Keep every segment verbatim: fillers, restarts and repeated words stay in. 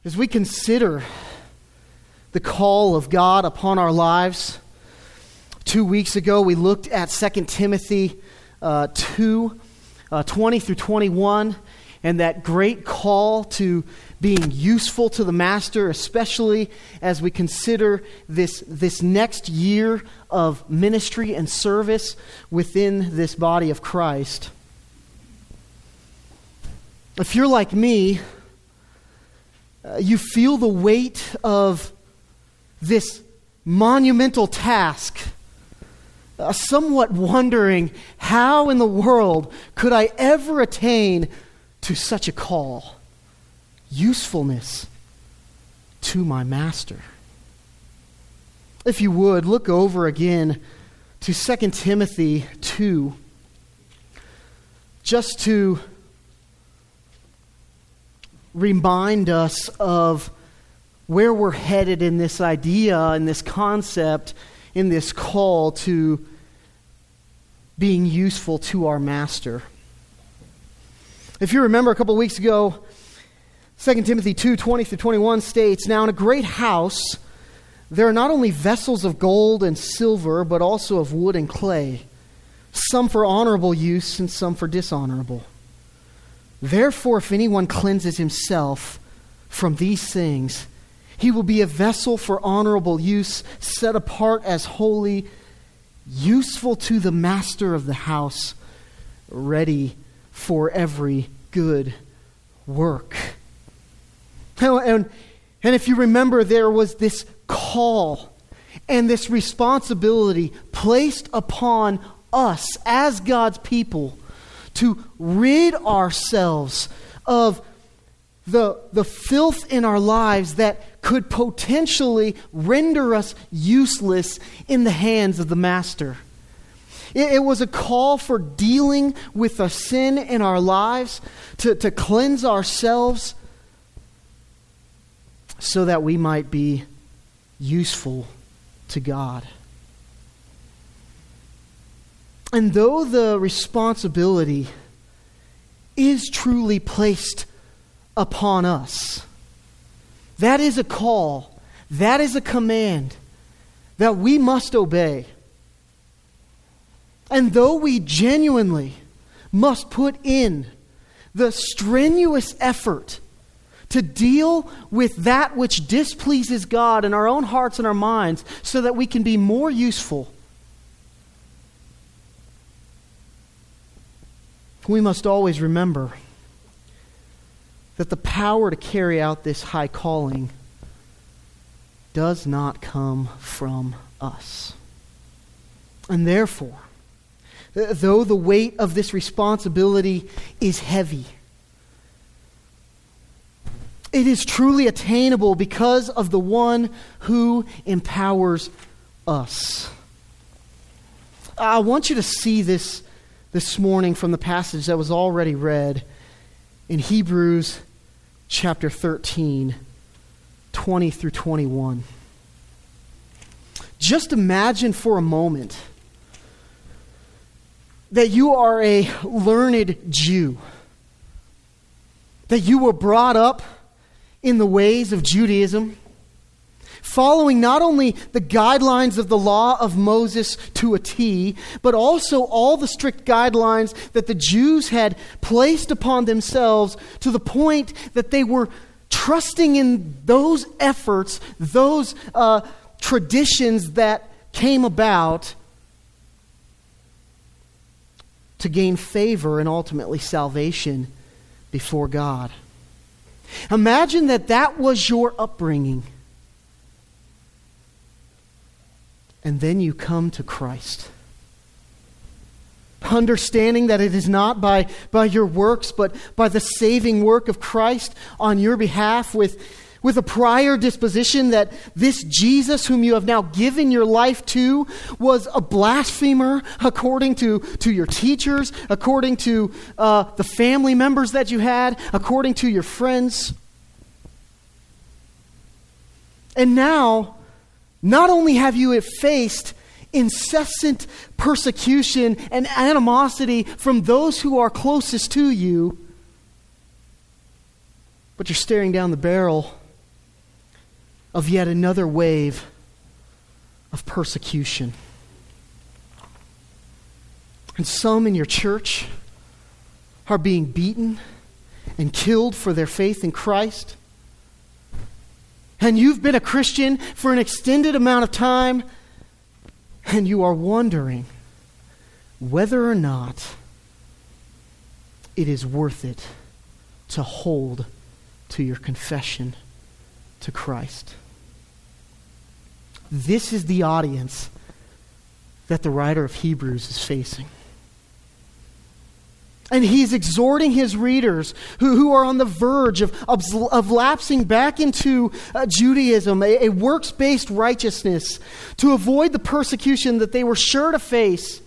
As we consider the call of God upon our lives, two weeks ago we looked at Second Timothy uh, two, uh, twenty through twenty-one, and that great call to being useful to the Master, especially as we consider this, this next year of ministry and service within this body of Christ. If you're like me, uh, you feel the weight of this monumental task, uh, somewhat wondering, how in the world could I ever attain to such a call? Usefulness to my Master. If you would, look over again to Second Timothy two, just to remind us of where we're headed in this idea, in this concept, in this call to being useful to our Master. If you remember a couple of weeks ago, Second Timothy two, twenty through twenty-one states, "Now in a great house there are not only vessels of gold and silver, but also of wood and clay, some for honorable use and some for dishonorable. Therefore, if anyone cleanses himself from these things, he will be a vessel for honorable use, set apart as holy, useful to the master of the house, ready for every good work." And, and if you remember, there was this call and this responsibility placed upon us as God's people to rid ourselves of the, the filth in our lives that could potentially render us useless in the hands of the Master. It, it was a call for dealing with the sin in our lives, to, to cleanse ourselves so that we might be useful to God. And though the responsibility is truly placed upon us, that is a call, that is a command that we must obey. And though we genuinely must put in the strenuous effort to deal with that which displeases God in our own hearts and our minds so that we can be more useful, we must always remember that the power to carry out this high calling does not come from us. And therefore, though the weight of this responsibility is heavy, it is truly attainable because of the one who empowers us. I want you to see this this morning from the passage that was already read in Hebrews chapter thirteen, twenty through twenty-one. Just imagine for a moment that you are a learned Jew, that you were brought up in the ways of Judaism, following not only the guidelines of the law of Moses to a T, but also all the strict guidelines that the Jews had placed upon themselves, to the point that they were trusting in those efforts, those uh, traditions that came about to gain favor and ultimately salvation before God. Imagine that that was your upbringing. And then you come to Christ, understanding that it is not by, by your works, but by the saving work of Christ on your behalf, with, with a prior disposition that this Jesus whom you have now given your life to was a blasphemer according to, to your teachers, according to uh, the family members that you had, according to your friends. And now, not only have you faced incessant persecution and animosity from those who are closest to you, but you're staring down the barrel of yet another wave of persecution. And some in your church are being beaten and killed for their faith in Christ. And you've been a Christian for an extended amount of time, and you are wondering whether or not it is worth it to hold to your confession to Christ. This is the audience that the writer of Hebrews is facing. And he's exhorting his readers who, who are on the verge of, of, of lapsing back into uh, Judaism, a, a works-based righteousness, to avoid the persecution that they were sure to face.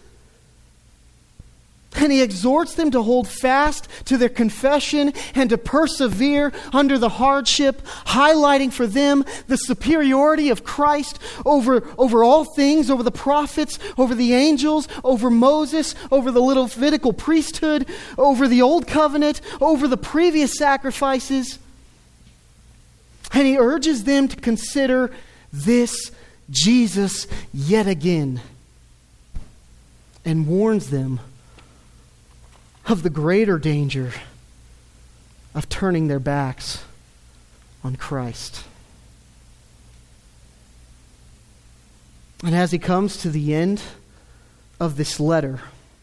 And he exhorts them to hold fast to their confession and to persevere under the hardship, highlighting for them the superiority of Christ over, over all things, over the prophets, over the angels, over Moses, over the Levitical priesthood, over the old covenant, over the previous sacrifices. And he urges them to consider this Jesus yet again, and warns them of the greater danger of turning their backs on Christ. And as he comes to the end of this letter,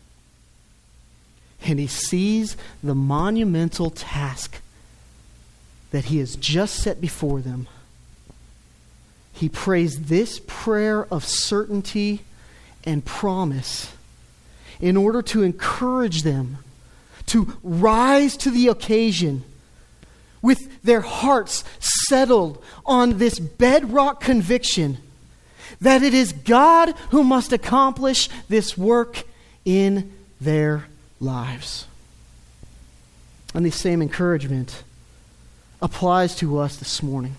and he sees the monumental task that he has just set before them, he prays this prayer of certainty and promise in order to encourage them to rise to the occasion with their hearts settled on this bedrock conviction that it is God who must accomplish this work in their lives. And the same encouragement applies to us this morning.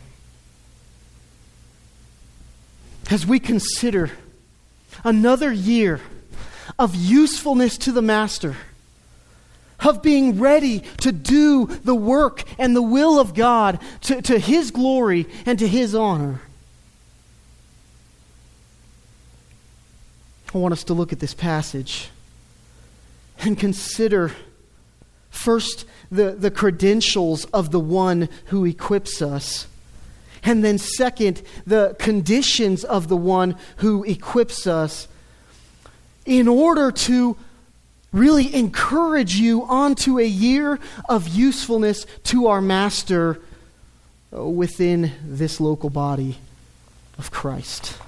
As we consider another year of usefulness to the Master, of being ready to do the work and the will of God to, to His glory and to His honor. I want us to look at this passage and consider first the, the credentials of the one who equips us, and then second, the conditions of the one who equips us, in order to really encourage you onto a year of usefulness to our Master within this local body of Christ.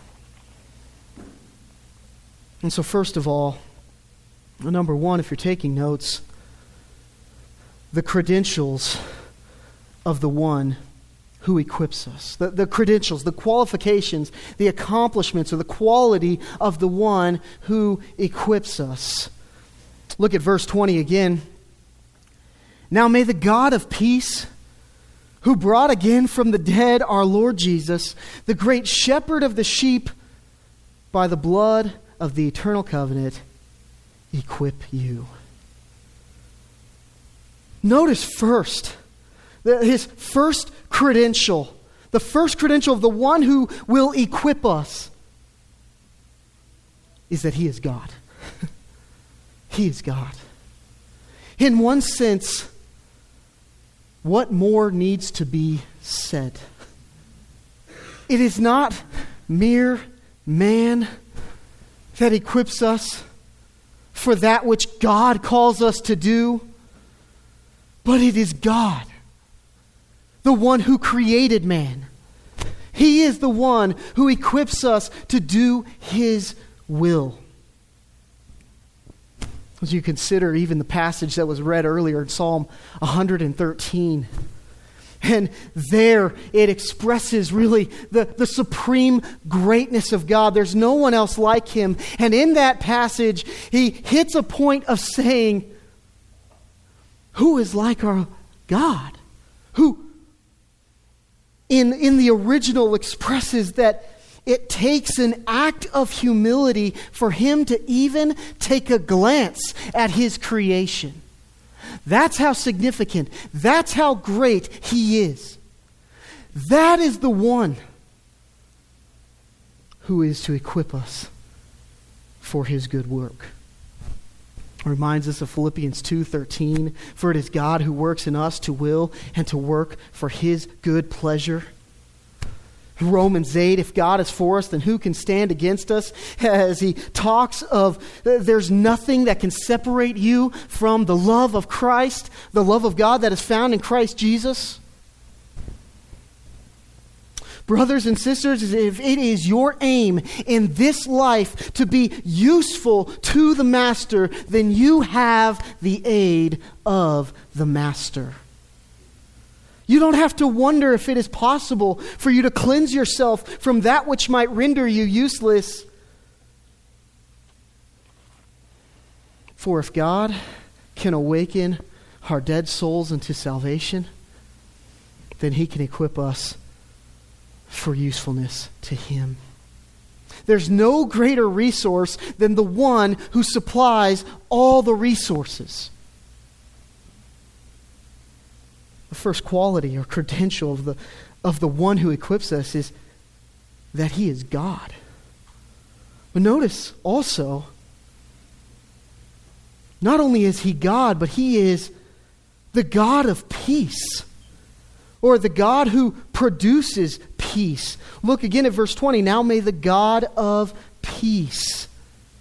And so first of all, number one, if you're taking notes, the credentials of the one who equips us. The, the credentials, the qualifications, the accomplishments, or the quality of the one who equips us. Look at verse twenty again. Now may the God of peace, who brought again from the dead our Lord Jesus, the great shepherd of the sheep, by the blood of the eternal covenant, equip you. Notice first, that his first credential, the first credential of the one who will equip us, is that He is God. He is God. In one sense, what more needs to be said? It is not mere man that equips us for that which God calls us to do, but it is God, the one who created man. He is the one who equips us to do His will. As you consider even the passage that was read earlier in Psalm one hundred thirteen, and there it expresses really the, the supreme greatness of God. There's no one else like Him. And in that passage, he hits a point of saying, who is like our God? Who in, in the original expresses that it takes an act of humility for Him to even take a glance at His creation. That's how significant, that's how great He is. That is the one who is to equip us for his good work. It reminds us of Philippians two thirteen, for it is God who works in us to will and to work for his good pleasure. Romans eight, if God is for us, then who can stand against us? As he talks of there's nothing that can separate you from the love of Christ, the love of God that is found in Christ Jesus. Brothers and sisters, if it is your aim in this life to be useful to the Master, then you have the aid of the Master. You don't have to wonder if it is possible for you to cleanse yourself from that which might render you useless. For if God can awaken our dead souls into salvation, then he can equip us for usefulness to him. There's no greater resource than the one who supplies all the resources. The first quality or credential of the, of the one who equips us is that he is God. But notice also, not only is he God, but he is the God of peace, or the God who produces peace. Look again at verse twenty. Now may the God of peace.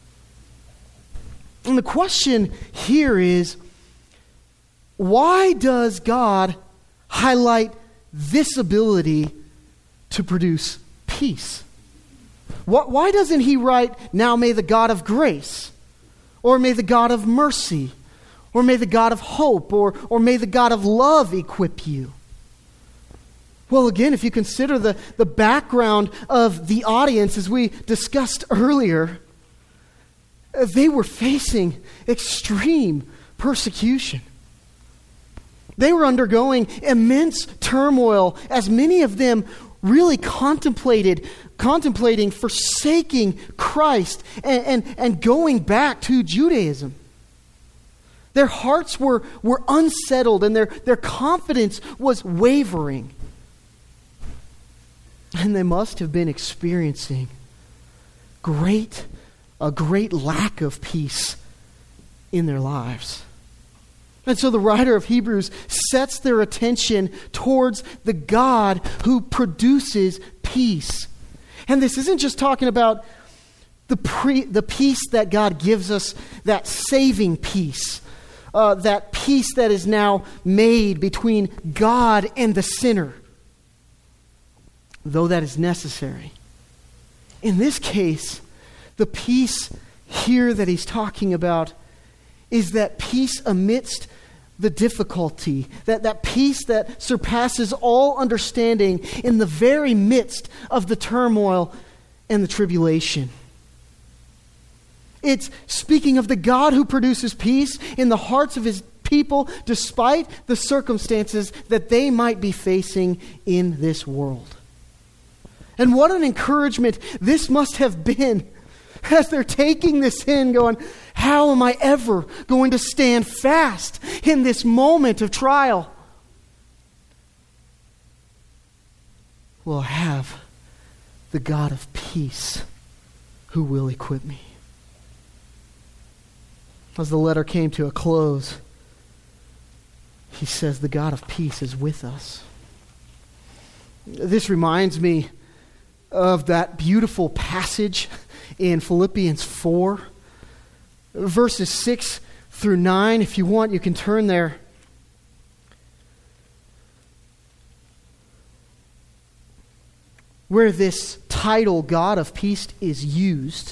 And the question here is, why does God highlight this ability to produce peace? Why doesn't he write, now may the God of grace, or may the God of mercy, or may the God of hope, or, or may the God of love equip you? Well, again, if you consider the, the background of the audience, as we discussed earlier, they were facing extreme persecution. They were undergoing immense turmoil, as many of them really contemplated, contemplating forsaking Christ and, and, and going back to Judaism. Their hearts were, were unsettled and their, their confidence was wavering. And they must have been experiencing great, a great lack of peace in their lives. And so the writer of Hebrews sets their attention towards the God who produces peace. And this isn't just talking about the pre, the peace that God gives us, that saving peace, uh, that peace that is now made between God and the sinner, though that is necessary. In this case, the peace here that he's talking about is that peace amidst the difficulty, that, that peace that surpasses all understanding in the very midst of the turmoil and the tribulation. It's speaking of the God who produces peace in the hearts of his people despite the circumstances that they might be facing in this world. And what an encouragement this must have been as they're taking this in, going, how am I ever going to stand fast in this moment of trial? Well, I have the God of peace who will equip me. As the letter came to a close, he says the God of peace is with us. This reminds me of that beautiful passage in Philippians four, verses six through nine. If you want, you can turn there. Where this title, God of Peace, is used.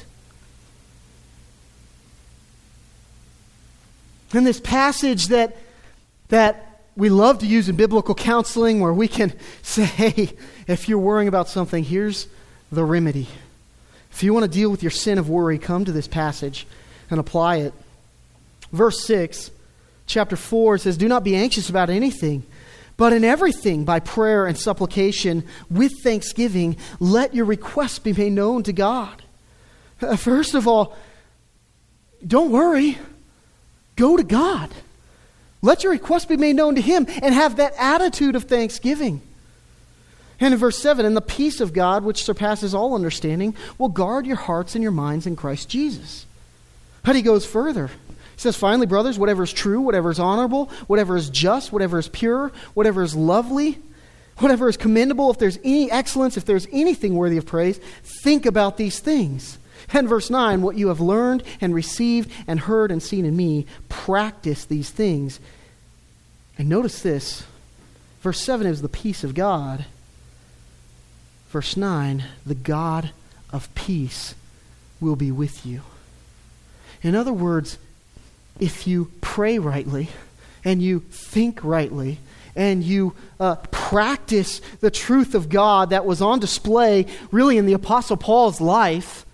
And this passage that that we love to use in biblical counseling, where we can say, hey, if you're worrying about something, here's the remedy. If you want to deal with your sin of worry, come to this passage and apply it. Verse six, chapter four, it says, do not be anxious about anything, but in everything, by prayer and supplication, with thanksgiving, let your requests be made known to God. First of all, don't worry. Go to God. Let your requests be made known to him and have that attitude of thanksgiving. And in verse seven, and the peace of God, which surpasses all understanding, will guard your hearts and your minds in Christ Jesus. But he goes further. He says, finally, brothers, whatever is true, whatever is honorable, whatever is just, whatever is pure, whatever is lovely, whatever is commendable, if there's any excellence, if there's anything worthy of praise, think about these things. And verse nine, what you have learned and received and heard and seen in me, practice these things. And notice this. Verse seven is the peace of God. Verse nine, the God of peace will be with you. In other words, if you pray rightly and you think rightly and you uh, practice the truth of God that was on display really in the Apostle Paul's life,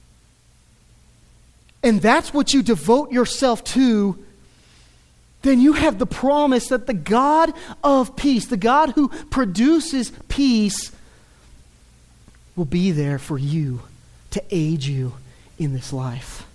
and that's what you devote yourself to, then you have the promise that the God of peace, the God who produces peace, will be there for you to aid you in this life.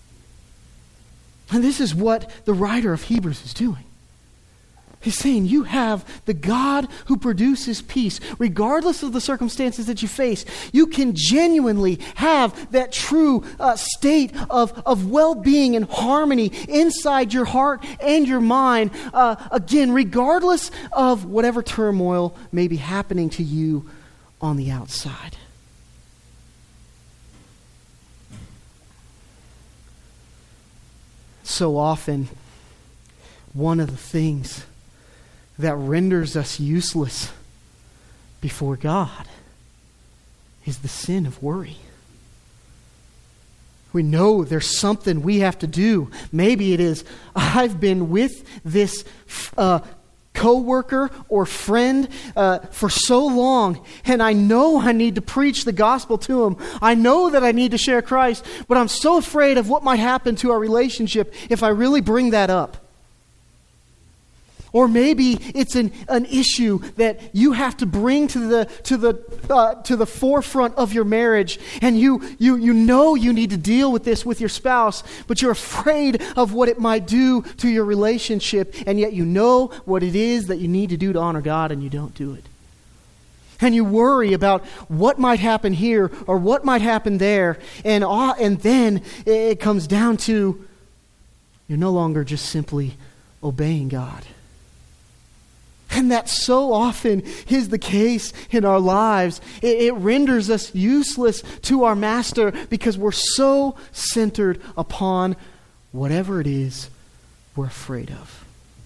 And this is what the writer of Hebrews is doing. He's saying you have the God who produces peace. Regardless of the circumstances that you face, you can genuinely have that true uh, state of, of well-being and harmony inside your heart and your mind. Uh, again, regardless of whatever turmoil may be happening to you on the outside. So often, one of the things that renders us useless before God is the sin of worry. We know there's something we have to do. Maybe it is, I've been with this uh, co-worker or friend uh, for so long, and I know I need to preach the gospel to him. I know that I need to share Christ, but I'm so afraid of what might happen to our relationship if I really bring that up. Or maybe it's an, an issue that you have to bring to the to the uh, to the forefront of your marriage, and you you you know you need to deal with this with your spouse, but you're afraid of what it might do to your relationship, and yet you know what it is that you need to do to honor God, and you don't do it. And you worry about what might happen here or what might happen there, and uh, and then it comes down to you're no longer just simply obeying God. And that so often is the case in our lives. It, it renders us useless to our Master because we're so centered upon whatever it is we're afraid of.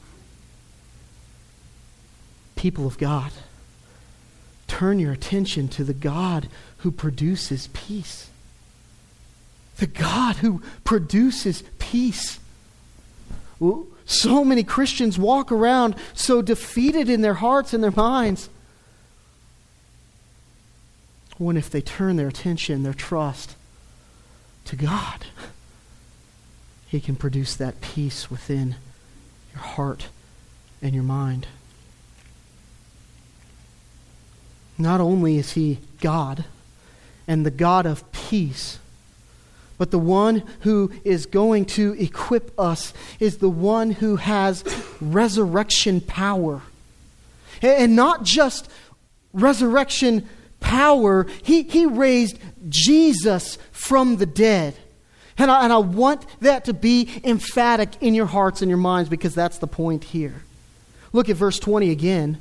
People of God, turn your attention to the God who produces peace. The God who produces peace. Well, so many Christians walk around so defeated in their hearts and their minds. When if they turn their attention, their trust to God, He can produce that peace within your heart and your mind. Not only is He God and the God of peace, but the one who is going to equip us is the one who has resurrection power. And not just resurrection power, he, he raised Jesus from the dead. And I, and I want that to be emphatic in your hearts and your minds because that's the point here. Look at verse twenty again.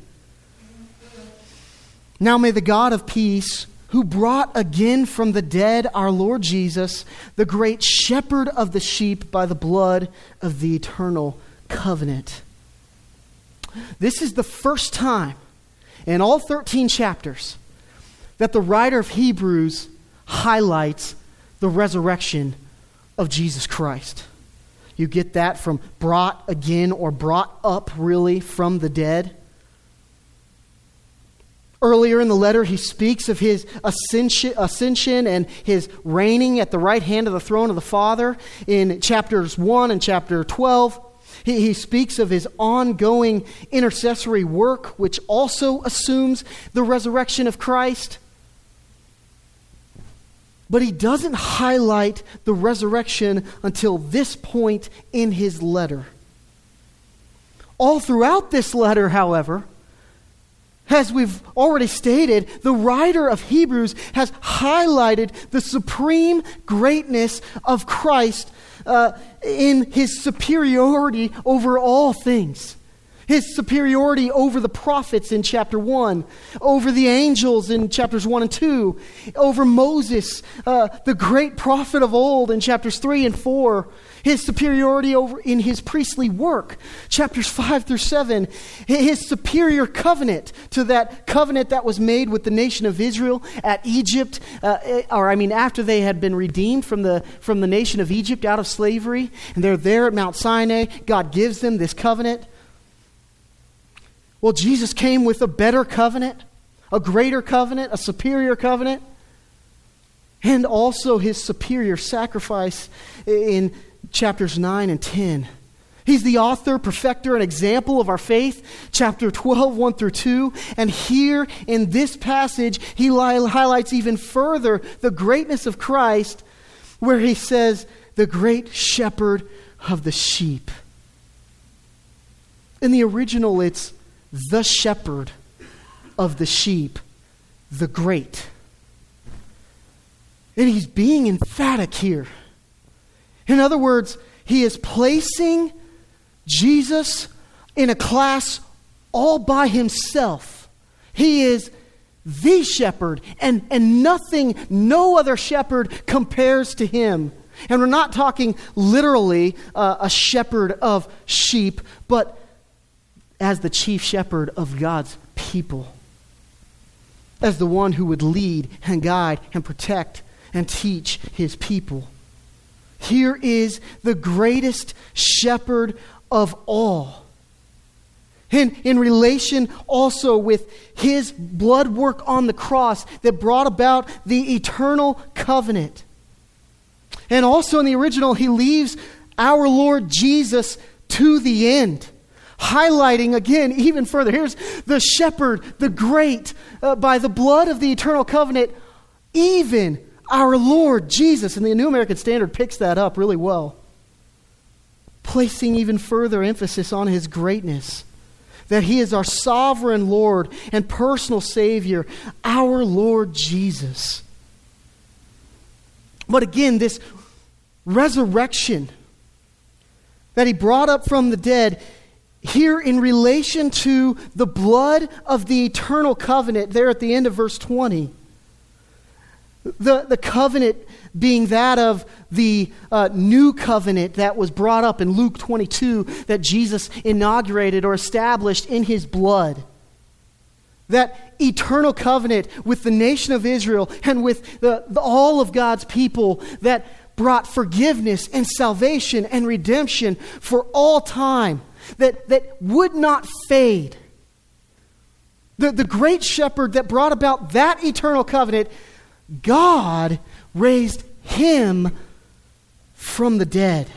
Now may the God of peace, who brought again from the dead our Lord Jesus, the great shepherd of the sheep by the blood of the eternal covenant. This is the first time in all thirteen chapters that the writer of Hebrews highlights the resurrection of Jesus Christ. You get that from brought again or brought up really from the dead. Earlier in the letter, he speaks of his ascension, ascension and his reigning at the right hand of the throne of the Father. In chapters one and chapter twelve, he, he speaks of his ongoing intercessory work, which also assumes the resurrection of Christ. But he doesn't highlight the resurrection until this point in his letter. All throughout this letter, however, As we've already stated, the writer of Hebrews has highlighted the supreme greatness of Christ uh, in his superiority over all things. His superiority over the prophets in chapter one, over the angels in chapters one and two, over Moses, uh, the great prophet of old in chapters three and four, his superiority over in his priestly work, chapters five through seven, his superior covenant to that covenant that was made with the nation of Israel at Egypt, uh, or I mean after they had been redeemed from the, from the nation of Egypt out of slavery, and they're there at Mount Sinai. God gives them this covenant. Well, Jesus came with a better covenant, a greater covenant, a superior covenant, and also his superior sacrifice in chapters nine and ten. He's the author, perfecter, and example of our faith, chapter twelve, one through two. And here in this passage, he li- highlights even further the greatness of Christ, where he says, the great shepherd of the sheep. In the original, it's the shepherd of the sheep, the great. And he's being emphatic here. In other words, he is placing Jesus in a class all by himself. He is the shepherd, and, and nothing, no other shepherd compares to him. And we're not talking literally uh, a shepherd of sheep, but as the chief shepherd of God's people, as the one who would lead and guide and protect and teach his people. Here is the greatest shepherd of all. And in relation also with his blood work on the cross that brought about the eternal covenant. And also in the original, he leaves our Lord Jesus to the end, highlighting again even further. Here's the shepherd, the great, uh, by the blood of the eternal covenant, even our Lord Jesus. And the New American Standard picks that up really well, placing even further emphasis on his greatness, that he is our sovereign Lord and personal Savior, our Lord Jesus. But again, this resurrection that he brought up from the dead, here in relation to the blood of the eternal covenant, there at the end of verse twenty. The, the covenant being that of the uh, new covenant that was brought up in Luke twenty-two that Jesus inaugurated or established in his blood. That eternal covenant with the nation of Israel and with the, the, all of God's people that brought forgiveness and salvation and redemption for all time. That, that would not fade. The, the great shepherd that brought about that eternal covenant, God raised him from the dead.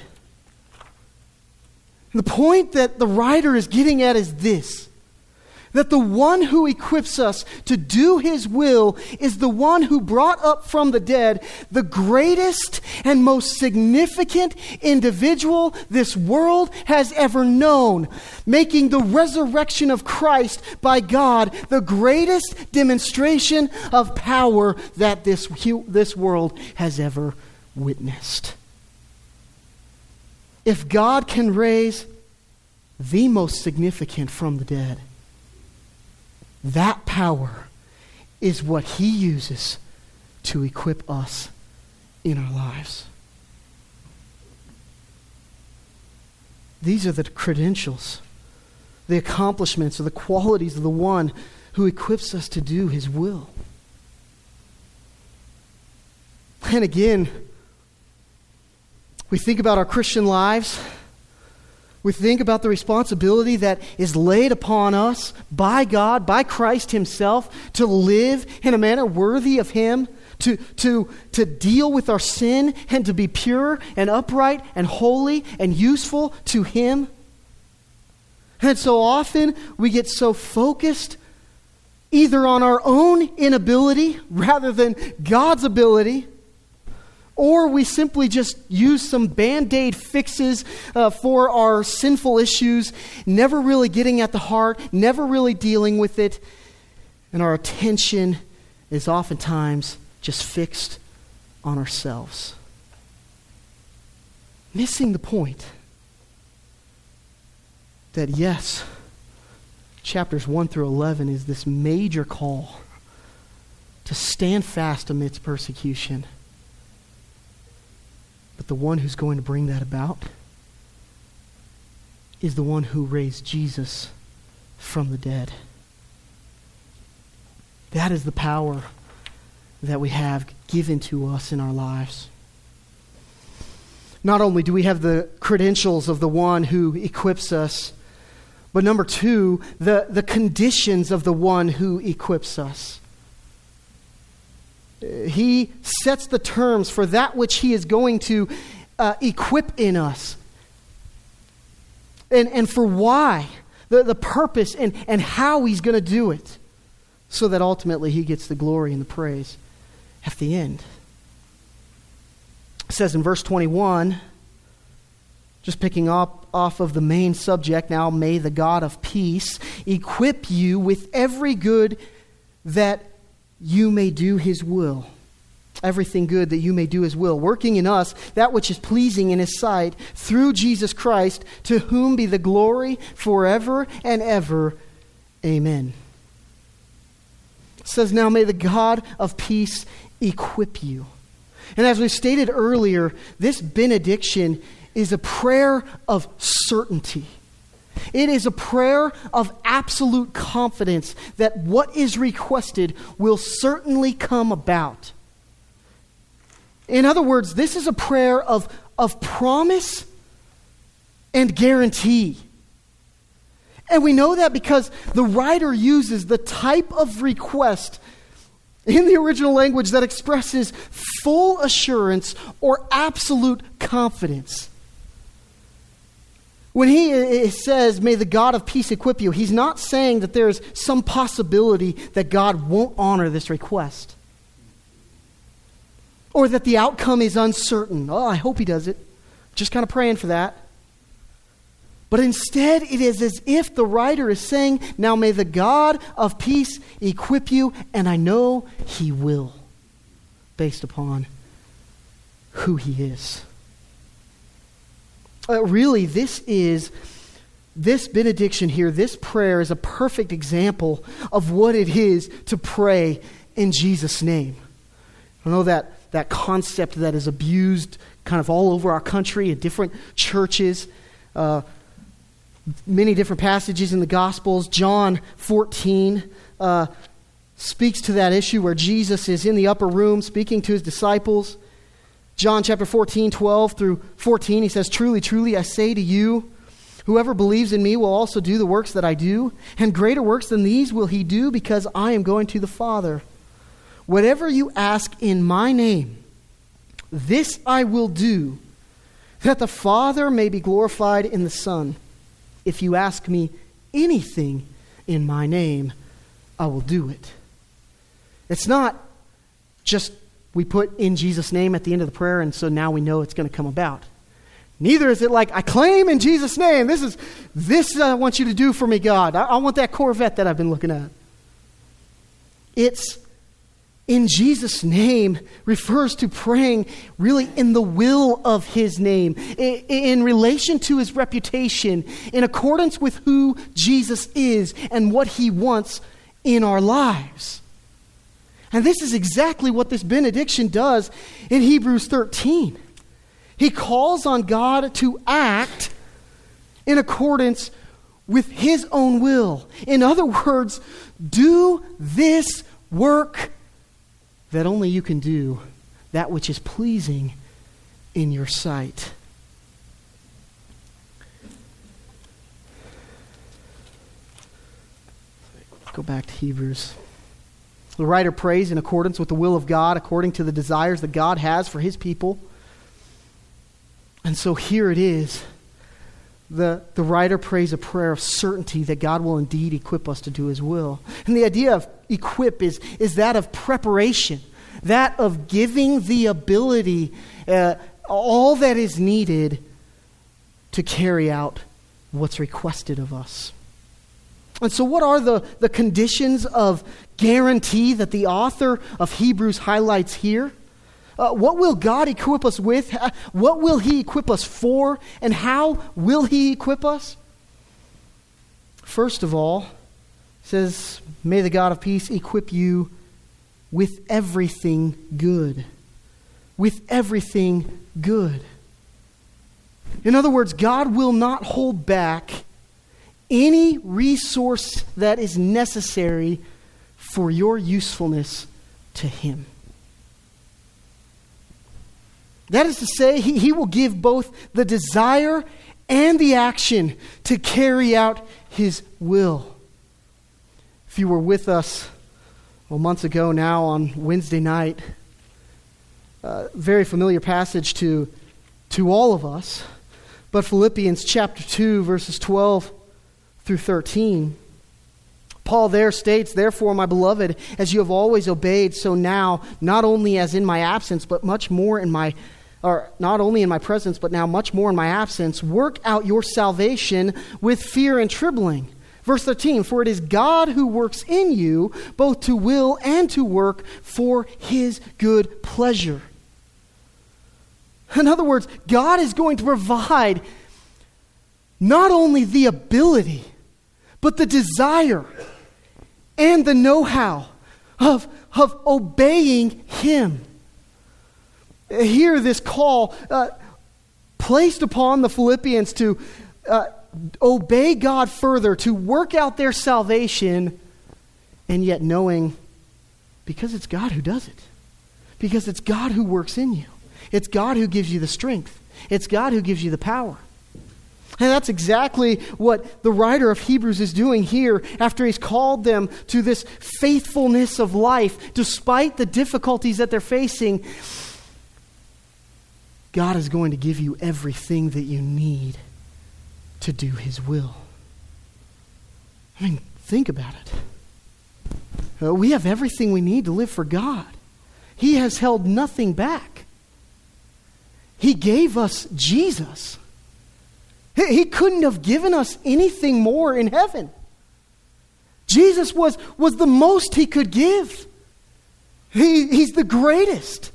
And the point that the writer is getting at is this: that the one who equips us to do his will is the one who brought up from the dead the greatest and most significant individual this world has ever known, making the resurrection of Christ by God the greatest demonstration of power that this, this world has ever witnessed. If God can raise the most significant from the dead, that power is what he uses to equip us in our lives. These are the credentials, the accomplishments, or the qualities of the one who equips us to do his will. And again, we think about our Christian lives. We think about the responsibility that is laid upon us by God, by Christ himself, to live in a manner worthy of him, to, to, to deal with our sin and to be pure and upright and holy and useful to him. And so often we get so focused either on our own inability rather than God's ability, or we simply just use some Band-Aid fixes uh, for our sinful issues, never really getting at the heart, never really dealing with it. And our attention is oftentimes just fixed on ourselves, missing the point that yes, chapters one through eleven is this major call to stand fast amidst persecution. But the one who's going to bring that about is the one who raised Jesus from the dead. That is the power that we have given to us in our lives. Not only do we have the credentials of the one who equips us, but number two, the, the conditions of the one who equips us. He sets the terms for that which he is going to uh, equip in us. And, and for why, the, the purpose and, and how he's going to do it, so that ultimately he gets the glory and the praise at the end. It says in verse twenty-one, just picking up off of the main subject, now may the God of peace equip you with every good that you may do his will. Everything good that you may do his will, working in us that which is pleasing in his sight, through Jesus Christ, to whom be the glory forever and ever. Amen. It says, now may the God of peace equip you. And as we stated earlier, this benediction is a prayer of certainty. It is a prayer of absolute confidence that what is requested will certainly come about. In other words, this is a prayer of, of promise and guarantee. And we know that because the writer uses the type of request in the original language that expresses full assurance or absolute confidence. When he says, may the God of peace equip you, he's not saying that there's some possibility that God won't honor this request, or that the outcome is uncertain. Oh, I hope he does it. Just kind of praying for that. But instead, it is as if the writer is saying, now may the God of peace equip you, and I know he will, based upon who he is. Uh, really, this is, this benediction here, this prayer is a perfect example of what it is to pray in Jesus' name. I know that that concept that is abused kind of all over our country in different churches, uh, many different passages in the Gospels. John fourteen uh, speaks to that issue where Jesus is in the upper room speaking to his disciples. John chapter fourteen, twelve through fourteen, he says, truly, truly, I say to you, whoever believes in me will also do the works that I do, and greater works than these will he do, because I am going to the Father. Whatever you ask in my name, this I will do, that the Father may be glorified in the Son. If you ask me anything in my name, I will do it. It's not just we put in Jesus' name at the end of the prayer, and so now we know it's going to come about. Neither is it like, I claim in Jesus' name, this is this I want you to do for me, God. I, I want that Corvette that I've been looking at. It's in Jesus' name refers to praying really in the will of his name, in, in relation to his reputation, in accordance with who Jesus is and what he wants in our lives. And this is exactly what this benediction does in Hebrews thirteen. He calls on God to act in accordance with his own will. In other words, do this work that only you can do, that which is pleasing in your sight. Go back to Hebrews. The writer prays in accordance with the will of God, according to the desires that God has for his people. And so here it is. The, the writer prays a prayer of certainty that God will indeed equip us to do his will. And the idea of equip is, is that of preparation, that of giving the ability, uh, all that is needed to carry out what's requested of us. And so what are the, the conditions of guarantee that the author of Hebrews highlights here? Uh, what will God equip us with? What will he equip us for? And how will he equip us? First of all, it says, may the God of peace equip you with everything good. With everything good. In other words, God will not hold back any resource that is necessary for your usefulness to him. That is to say, he, he will give both the desire and the action to carry out his will. If you were with us well, months ago now on Wednesday night, a very familiar passage to, to all of us, but Philippians chapter two, verses twelve through thirteen. Paul there states, therefore, my beloved, as you have always obeyed, so now, not only as in my absence, but much more in my, or not only in my presence, but now much more in my absence, work out your salvation with fear and trembling. Verse thirteen, for it is God who works in you, both to will and to work for his good pleasure. In other words, God is going to provide not only the ability, but the desire and the know-how of, of obeying him. Here, this call uh, placed upon the Philippians to uh, obey God further, to work out their salvation, and yet knowing, because it's God who does it. Because it's God who works in you. It's God who gives you the strength. It's God who gives you the power. And that's exactly what the writer of Hebrews is doing here after he's called them to this faithfulness of life, despite the difficulties that they're facing. God is going to give you everything that you need to do his will. I mean, think about it. Uh, we have everything we need to live for God. He has held nothing back. He gave us Jesus. He, he couldn't have given us anything more in heaven. Jesus was, was the most he could give. He, he's the greatest.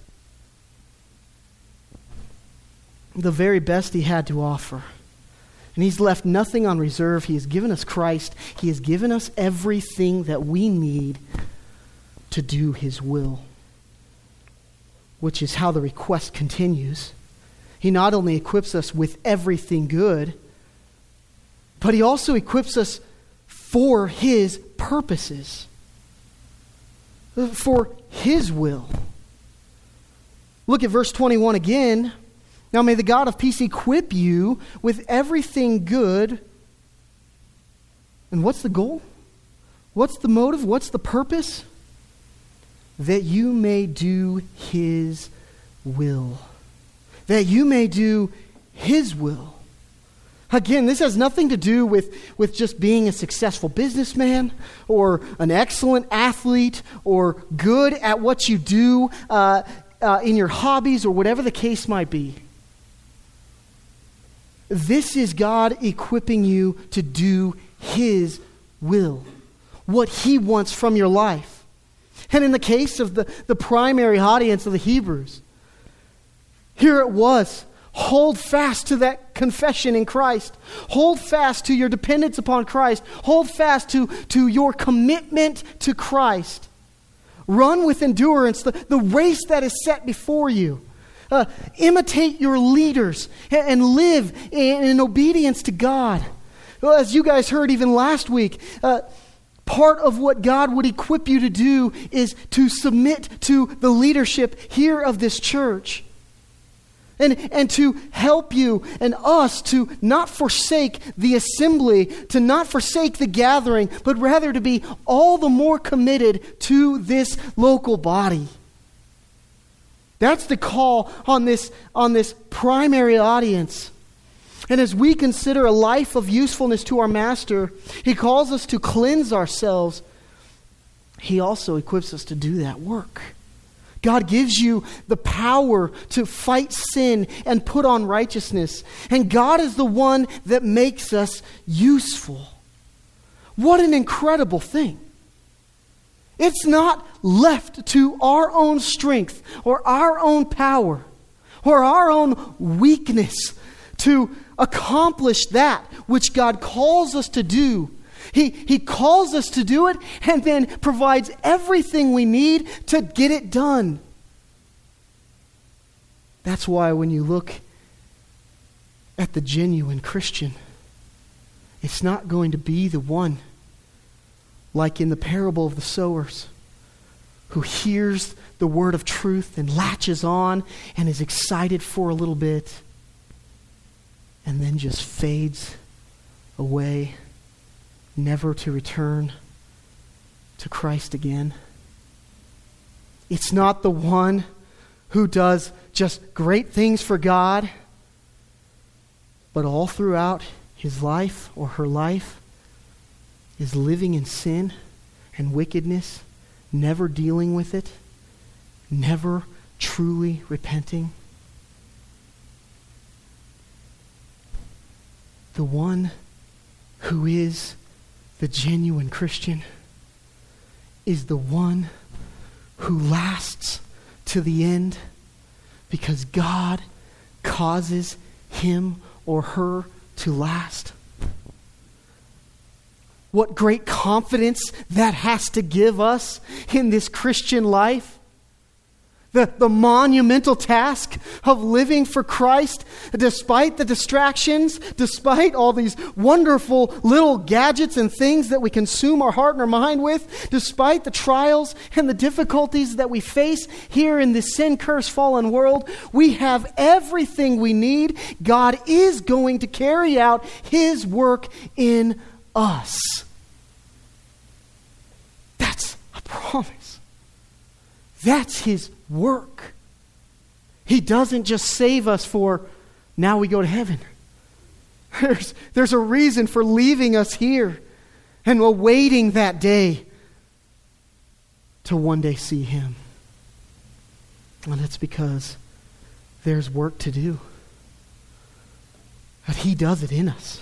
The very best he had to offer. And he's left nothing on reserve. He has given us Christ. He has given us everything that we need to do his will. Which is how the request continues. He not only equips us with everything good, but he also equips us for his purposes. For his will. Look at verse twenty-one again. Now may the God of peace equip you with everything good. And what's the goal? What's the motive? What's the purpose? That you may do his will. That you may do his will. Again, this has nothing to do with, with just being a successful businessman or an excellent athlete or good at what you do uh, uh, in your hobbies or whatever the case might be. This is God equipping you to do his will. What he wants from your life. And in the case of the, the primary audience of the Hebrews, here it was. Hold fast to that confession in Christ. Hold fast to your dependence upon Christ. Hold fast to, to your commitment to Christ. Run with endurance the, the race that is set before you. Uh, imitate your leaders and, and live in, in obedience to God. Well, as you guys heard even last week, uh, part of what God would equip you to do is to submit to the leadership here of this church. And, and to help you and us to not forsake the assembly, to not forsake the gathering, but rather to be all the more committed to this local body. That's the call on this, on this primary audience. And as we consider a life of usefulness to our Master, he calls us to cleanse ourselves. He also equips us to do that work. God gives you the power to fight sin and put on righteousness. And God is the one that makes us useful. What an incredible thing. It's not left to our own strength or our own power or our own weakness to accomplish that which God calls us to do. He, he calls us to do it and then provides everything we need to get it done. That's why when you look at the genuine Christian, it's not going to be the one like in the parable of the sowers who hears the word of truth and latches on and is excited for a little bit and then just fades away, never to return to Christ again. It's not the one who does just great things for God, but all throughout his life or her life is living in sin and wickedness, never dealing with it, never truly repenting. The one who is the genuine Christian is the one who lasts to the end because God causes him or her to last. What great confidence that has to give us in this Christian life. The, the monumental task of living for Christ, despite the distractions, despite all these wonderful little gadgets and things that we consume our heart and our mind with, despite the trials and the difficulties that we face here in this sin-cursed fallen world, we have everything we need. God is going to carry out his work in us. That's a promise. That's his work. He doesn't just save us for now we go to heaven. There's, there's a reason for leaving us here and awaiting that day to one day see him. And it's because there's work to do. That he does it in us.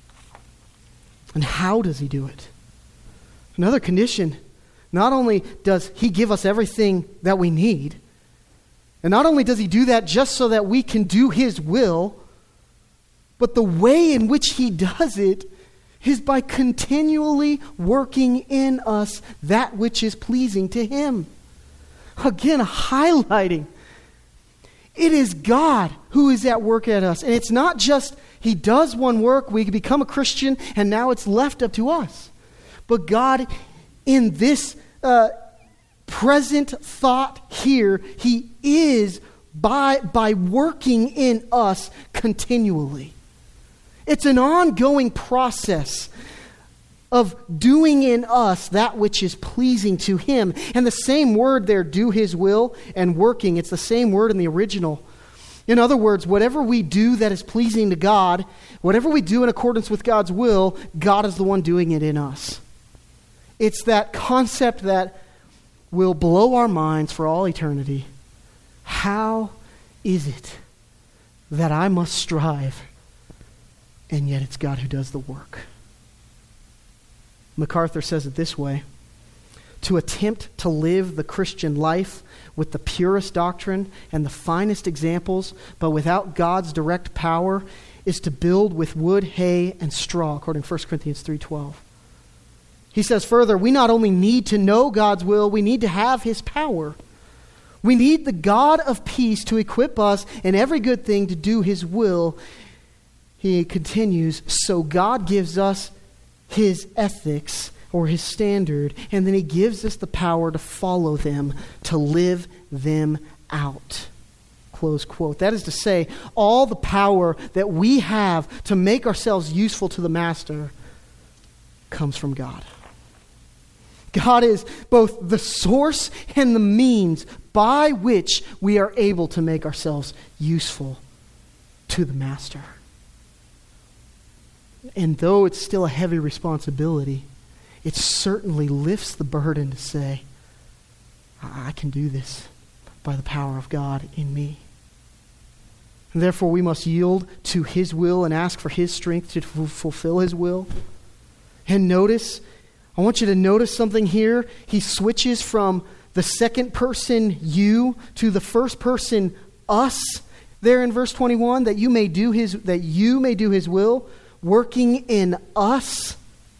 And how does he do it? Another condition, not only does he give us everything that we need, and not only does he do that just so that we can do his will, but the way in which he does it is by continually working in us that which is pleasing to him. Again, highlighting, it is God who is at work at us. And it's not just he does one work, we become a Christian, and now it's left up to us. But God, in this uh, present thought here, he is by, by working in us continually. It's an ongoing process of doing in us that which is pleasing to him. And the same word there, do his will, and working, it's the same word in the original. In other words, whatever we do that is pleasing to God, whatever we do in accordance with God's will, God is the one doing it in us. It's that concept that will blow our minds for all eternity. How is it that I must strive, and yet it's God who does the work? MacArthur says it this way: to attempt to live the Christian life with the purest doctrine and the finest examples, but without God's direct power, is to build with wood, hay, and straw, according to First Corinthians three twelve. He says further, we not only need to know God's will, we need to have his power. We need the God of peace to equip us in every good thing to do his will. He continues, so God gives us his ethics or his standard, and then he gives us the power to follow them, to live them out. Close quote. That is to say, all the power that we have to make ourselves useful to the master comes from God. God is both the source and the means by which we are able to make ourselves useful to the master. And though it's still a heavy responsibility, it certainly lifts the burden to say, I can do this by the power of God in me. And therefore we must yield to his will and ask for his strength to f- fulfill his will. And notice, I want you to notice something here. He switches from the second person you to the first person us there in verse twenty-one, that you may do his that you may do his will, working in us.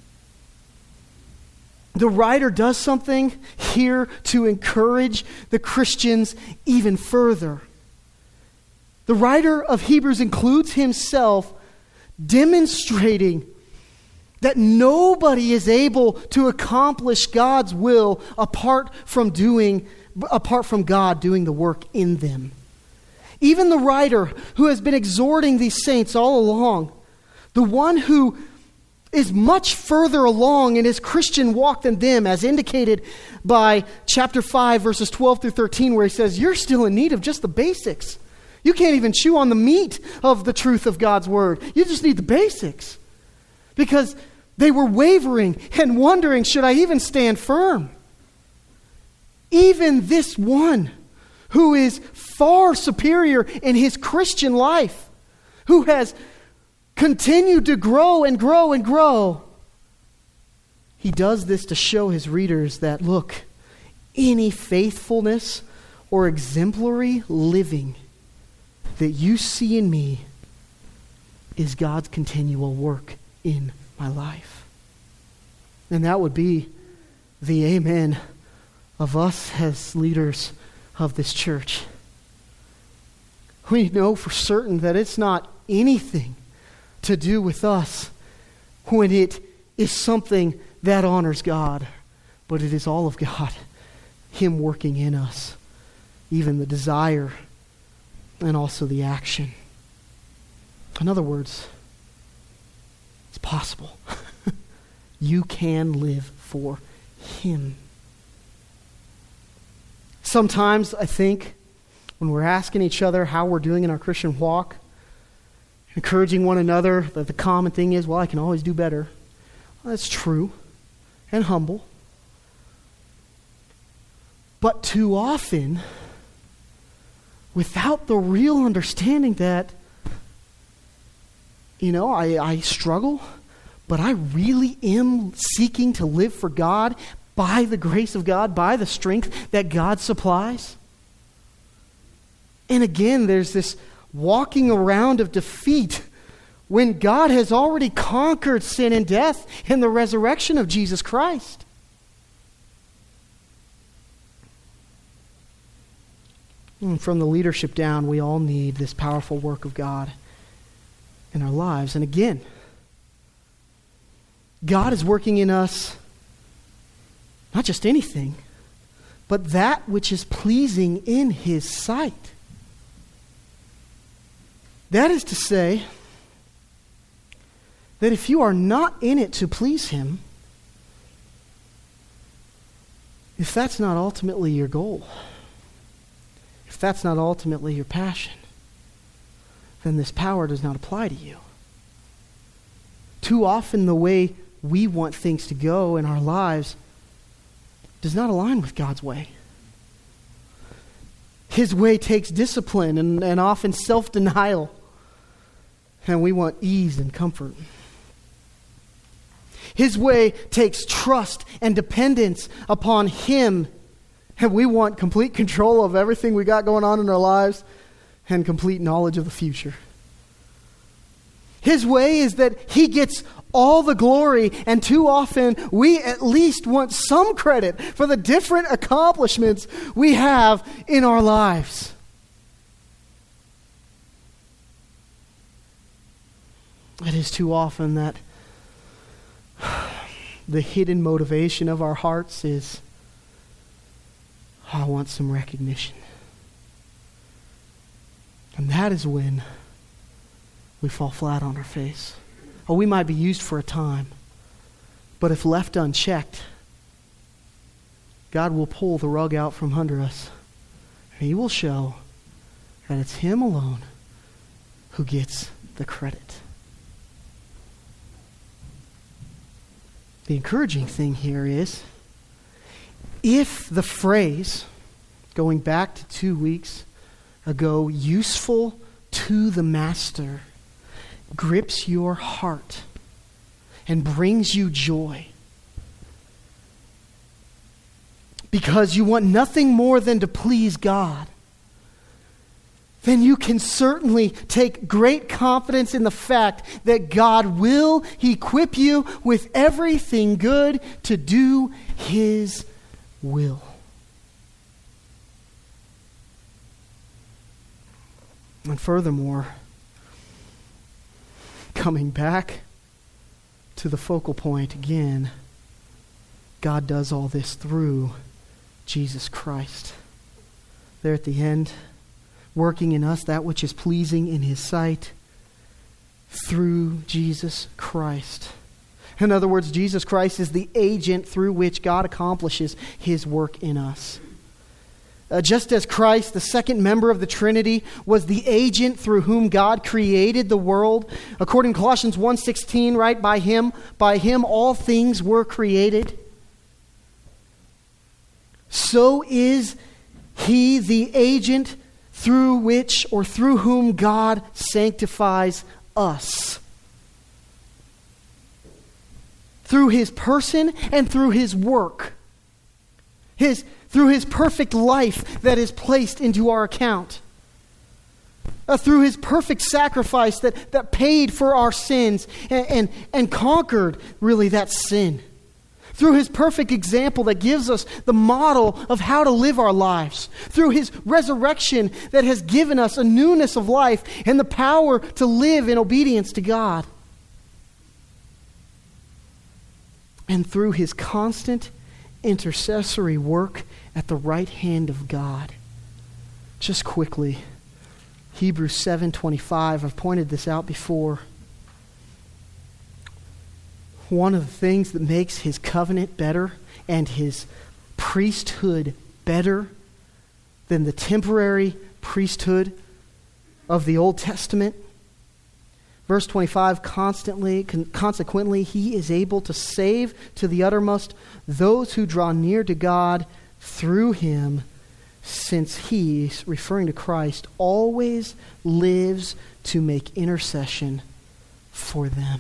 The writer does something here to encourage the Christians even further. The writer of Hebrews includes himself, demonstrating that nobody is able to accomplish God's will apart from doing, apart from God doing the work in them. Even the writer who has been exhorting these saints all along, the one who is much further along in his Christian walk than them, as indicated by chapter five, verses twelve through thirteen, where he says, you're still in need of just the basics. You can't even chew on the meat of the truth of God's word. You just need the basics. Because they were wavering and wondering, should I even stand firm? Even this one who is far superior in his Christian life, who has continued to grow and grow and grow, he does this to show his readers that, look, any faithfulness or exemplary living that you see in me is God's continual work in my life. And that would be the amen of us as leaders of this church. We know for certain that it's not anything to do with us when it is something that honors God, but it is all of God, Him working in us, even the desire and also the action. In other words, it's possible. You can live for Him. Sometimes I think when we're asking each other how we're doing in our Christian walk, encouraging one another, that the common thing is, well, I can always do better. Well, that's true and humble. But too often, without the real understanding that, you know, I, I struggle, but I really am seeking to live for God by the grace of God, by the strength that God supplies. And again, there's this walking around of defeat when God has already conquered sin and death in the resurrection of Jesus Christ. And from the leadership down, we all need this powerful work of God in our lives. And again, God is working in us not just anything, but that which is pleasing in His sight. That is to say, that if you are not in it to please Him, if that's not ultimately your goal, if that's not ultimately your passion, then this power does not apply to you. Too often the way we want things to go in our lives does not align with God's way. His way takes discipline and, and often self-denial. And we want ease and comfort. His way takes trust and dependence upon Him. And we want complete control of everything we got going on in our lives and complete knowledge of the future. His way is that He gets all the glory, and too often we at least want some credit for the different accomplishments we have in our lives. It is too often that the hidden motivation of our hearts is, I want some recognition. And that is when we fall flat on our face. Oh, we might be used for a time, but if left unchecked, God will pull the rug out from under us. And He will show that it's Him alone who gets the credit. The encouraging thing here is, if the phrase, going back to two weeks ago, useful to the master, grips your heart, and brings you joy. Because you want nothing more than to please God, then you can certainly take great confidence in the fact that God will equip you with everything good to do His will. And furthermore, coming back to the focal point again, God does all this through Jesus Christ. There at the end, working in us that which is pleasing in His sight through Jesus Christ. In other words, Jesus Christ is the agent through which God accomplishes His work in us. Uh, just as Christ, the second member of the Trinity, was the agent through whom God created the world, according to Colossians one sixteen, right? By Him, by Him all things were created. So is He the agent through which or through whom God sanctifies us. Through His person and through His work. His Through His perfect life that is placed into our account. Uh, through His perfect sacrifice that, that paid for our sins and, and, and conquered, really, that sin. Through His perfect example that gives us the model of how to live our lives. Through His resurrection that has given us a newness of life and the power to live in obedience to God. And through His constant intercessory work at the right hand of God. Just quickly, Hebrews seven twenty-five, I've pointed this out before. One of the things that makes His covenant better and His priesthood better than the temporary priesthood of the Old Testament. Verse twenty-five, constantly, con- consequently, He is able to save to the uttermost those who draw near to God through Him, since He, referring to Christ, always lives to make intercession for them.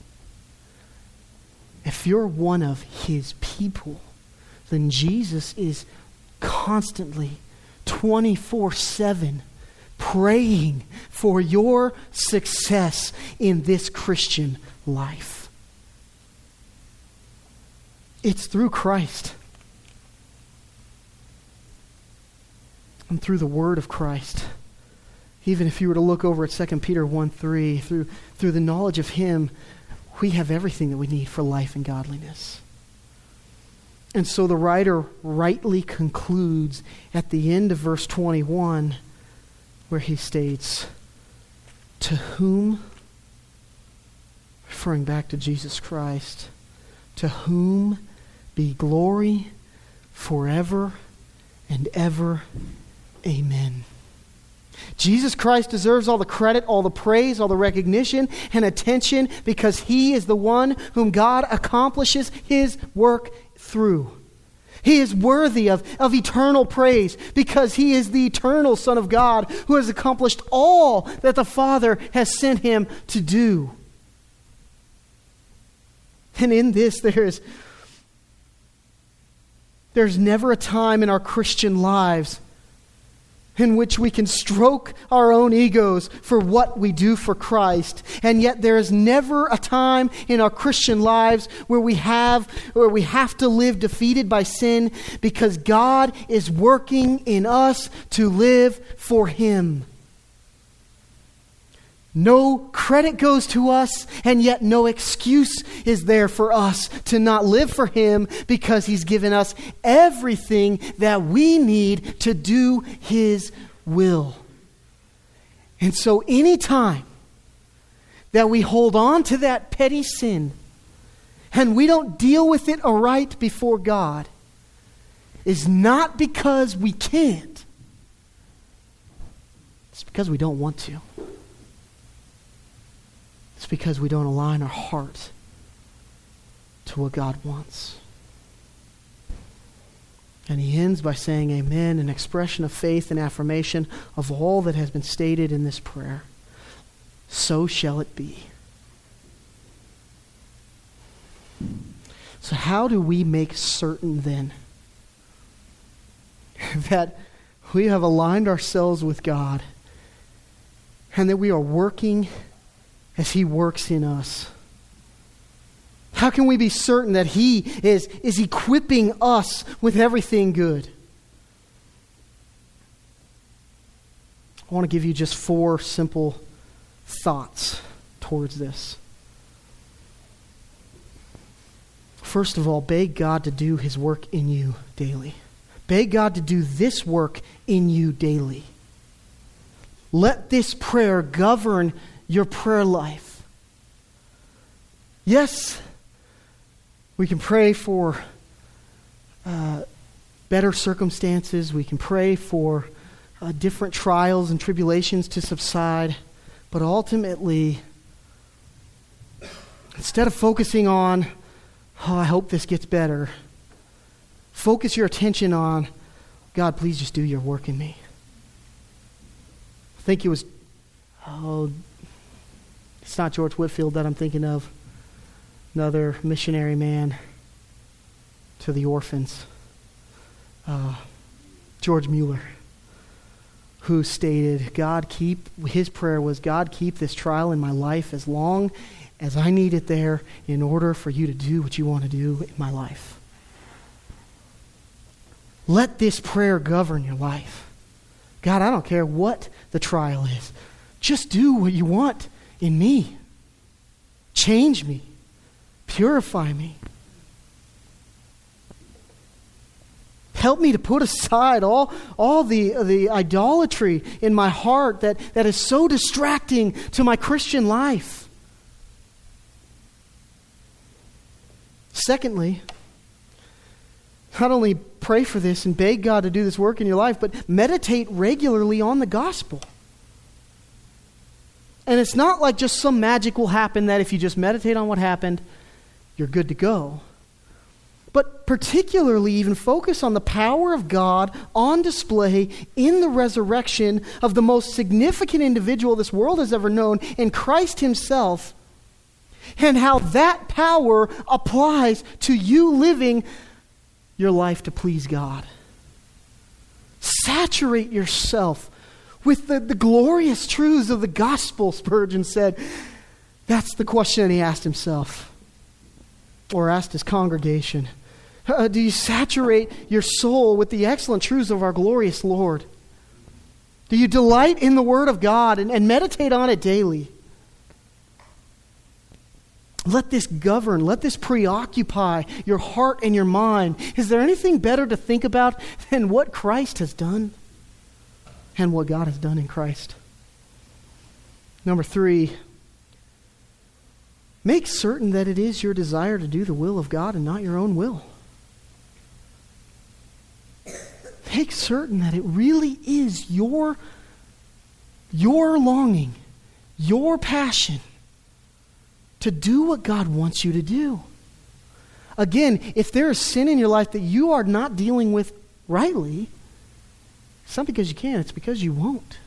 If you're one of His people, then Jesus is constantly, twenty-four seven, praying for your success in this Christian life. It's through Christ and through the Word of Christ. Even if you were to look over at Second Peter one three, through, through the knowledge of Him, we have everything that we need for life and godliness. And so the writer rightly concludes at the end of verse twenty-one, where he states, to whom, referring back to Jesus Christ, to whom be glory forever and ever. Amen. Jesus Christ deserves all the credit, all the praise, all the recognition and attention because He is the one whom God accomplishes His work through. He is worthy of, of eternal praise because He is the eternal Son of God who has accomplished all that the Father has sent Him to do. And in this, there is there's never a time in our Christian lives in which we can stroke our own egos for what we do for Christ. And yet there is never a time in our Christian lives where we have where we have to live defeated by sin because God is working in us to live for Him. No credit goes to us, and yet no excuse is there for us to not live for Him because He's given us everything that we need to do His will. And so any time that we hold on to that petty sin and we don't deal with it aright before God is not because we can't. It's because we don't want to. It's because we don't align our heart to what God wants. And he ends by saying amen, an expression of faith and affirmation of all that has been stated in this prayer. So shall it be. So how do we make certain then that we have aligned ourselves with God and that we are working as He works in us? How can we be certain that He is, is equipping us with everything good? I want to give you just four simple thoughts towards this. First of all, beg God to do His work in you daily. Beg God to do this work in you daily. Let this prayer govern your prayer life. Yes, we can pray for uh, better circumstances. We can pray for uh, different trials and tribulations to subside. But ultimately, instead of focusing on, oh, I hope this gets better, focus your attention on, God, please just do your work in me. I think it was, oh, it's not George Whitefield that I'm thinking of. Another missionary man to the orphans, uh, George Mueller, who stated, God keep, his prayer was, God keep this trial in my life as long as I need it there in order for you to do what you want to do in my life. Let this prayer govern your life. God, I don't care what the trial is. Just do what you want in me. Change me. Purify me. Help me to put aside all, all the, the idolatry in my heart that, that is so distracting to my Christian life. Secondly, not only pray for this and beg God to do this work in your life, but meditate regularly on the gospel. And it's not like just some magic will happen that if you just meditate on what happened, you're good to go. But particularly even focus on the power of God on display in the resurrection of the most significant individual this world has ever known, in Christ Himself, and how that power applies to you living your life to please God. Saturate yourself with the, the glorious truths of the gospel, Spurgeon said. That's the question he asked himself, or asked his congregation. Uh, do you saturate your soul with the excellent truths of our glorious Lord? Do you delight in the Word of God and, and meditate on it daily? Let this govern, let this preoccupy your heart and your mind. Is there anything better to think about than what Christ has done and what God has done in Christ? Number three, make certain that it is your desire to do the will of God and not your own will. Make certain that it really is your, your longing, your passion to do what God wants you to do. Again, if there is sin in your life that you are not dealing with rightly, it's not because you can't, it's because you won't.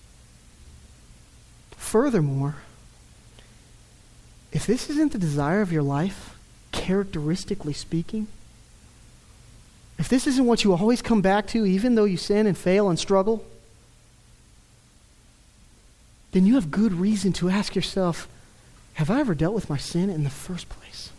Furthermore, if this isn't the desire of your life, characteristically speaking, if this isn't what you always come back to, even though you sin and fail and struggle, then you have good reason to ask yourself, have I ever dealt with my sin in the first place?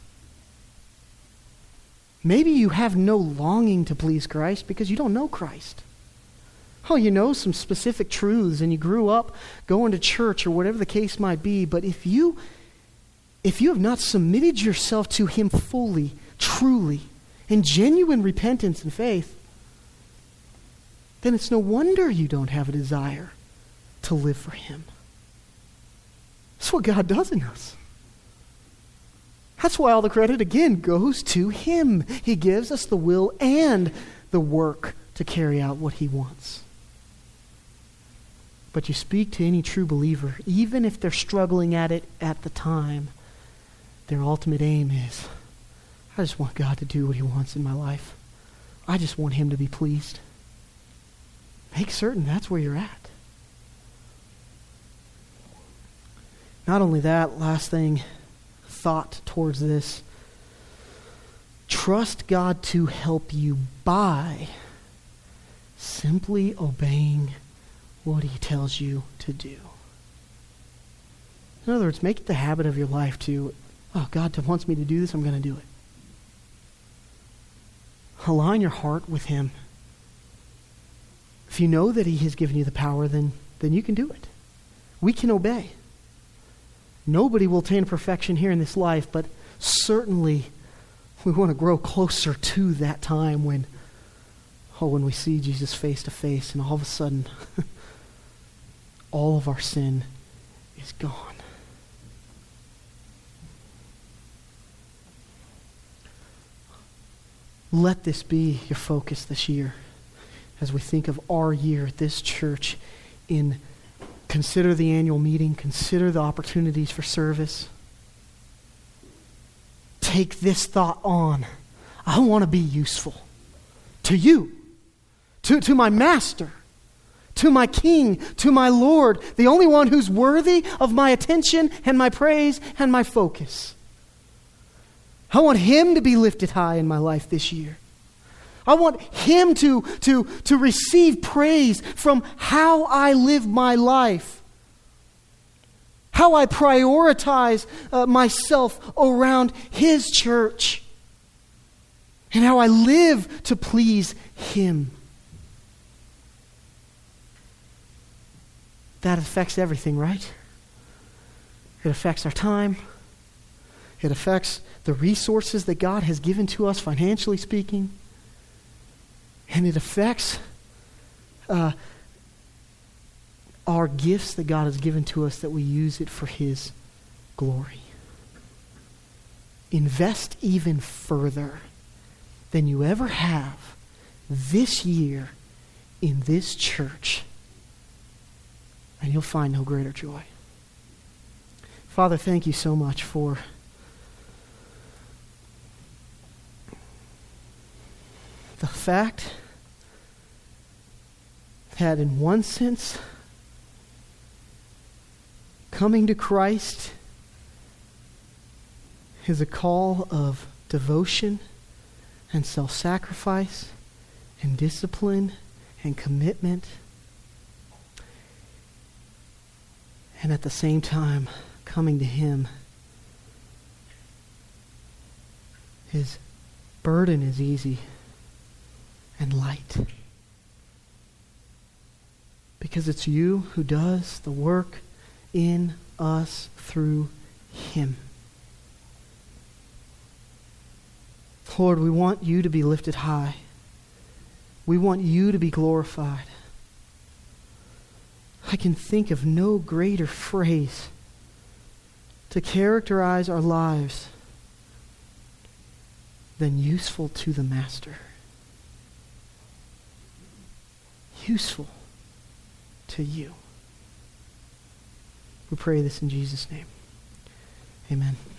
Maybe you have no longing to please Christ because you don't know Christ. Oh, you know some specific truths and you grew up going to church or whatever the case might be, but if you, if you have not submitted yourself to Him fully, truly, in genuine repentance and faith, then it's no wonder you don't have a desire to live for Him. That's what God does in us. That's why all the credit, again, goes to Him. He gives us the will and the work to carry out what He wants. But you speak to any true believer, even if they're struggling at it at the time, their ultimate aim is, I just want God to do what He wants in my life. I just want Him to be pleased. Make certain that's where you're at. Not only that, last thing, thought towards this. trust God to help you by simply obeying what he tells you to do. In other words, make it the habit of your life to, oh, God wants me to do this, I'm going to do it. Align your heart with him. If you know that he has given you the power, then, then you can do it. We can obey. Nobody will attain perfection here in this life, but certainly we want to grow closer to that time when, oh, when we see Jesus face to face and all of a sudden all of our sin is gone. Let this be your focus this year as we think of our year at this church. In consider the annual meeting, consider the opportunities for service. Take this thought on. I want to be useful to you, to, to my master, to my king, to my Lord, the only one who's worthy of my attention and my praise and my focus. I want him to be lifted high in my life this year. I want him to, to, to receive praise from how I live my life, how I prioritize uh, myself around his church, and how I live to please him. That affects everything, right? It affects our time. It affects the resources that God has given to us, financially speaking. And it affects uh, our gifts that God has given to us, that we use it for his glory. Invest even further than you ever have this year in this church, and you'll find no greater joy. Father, thank you so much for the fact that in one sense, coming to Christ is a call of devotion and self-sacrifice and discipline and commitment. And at the same time, coming to him, his burden is easy and light. Because it's you who does the work in us through him. Lord, we want you to be lifted high. We want you to be glorified. I can think of no greater phrase to characterize our lives than useful to the Master. Useful to you. We pray this in Jesus' name. Amen.